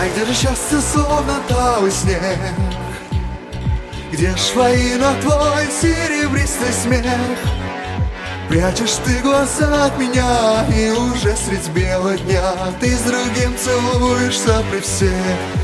Ай, где же счастье, словно талый снег? Где ж воина твой серебристый смех? Прячешь ты глаза от меня, и уже средь бела дня ты с другим целуешься при всех.